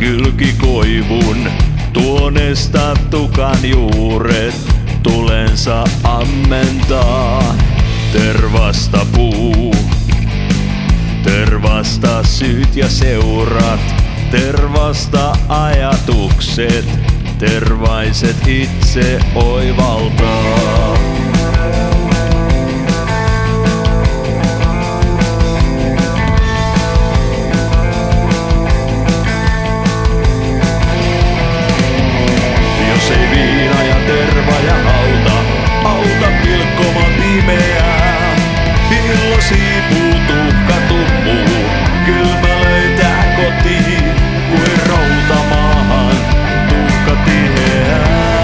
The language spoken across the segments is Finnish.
kylkikoivun, tuonesta tukan juuret tulensa ammentaa. Tervasta puu, tervasta syyt ja seurat, tervasta ajatukset, tervaiset itse oivaltaa. Jos ei viina ja terva ja auta pilkkomaan pimeää, hillo siipuu, tuhka tummuu, kylmä löytää kotiin kuin routamaahan tuhka tiheää.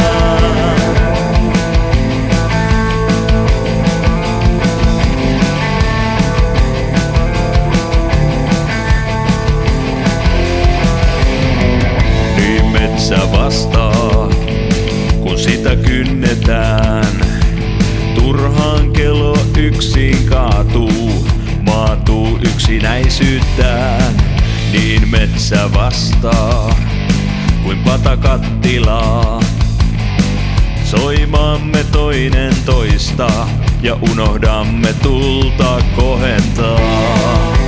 Niin metsä vastaa, kun sitä kynnetään. Turhaan kello yksin maatuu yksinäisyyttään. Niin metsä vastaa, kuin patakattilaa. Soimaamme toinen toista ja unohdamme tulta kohentaa.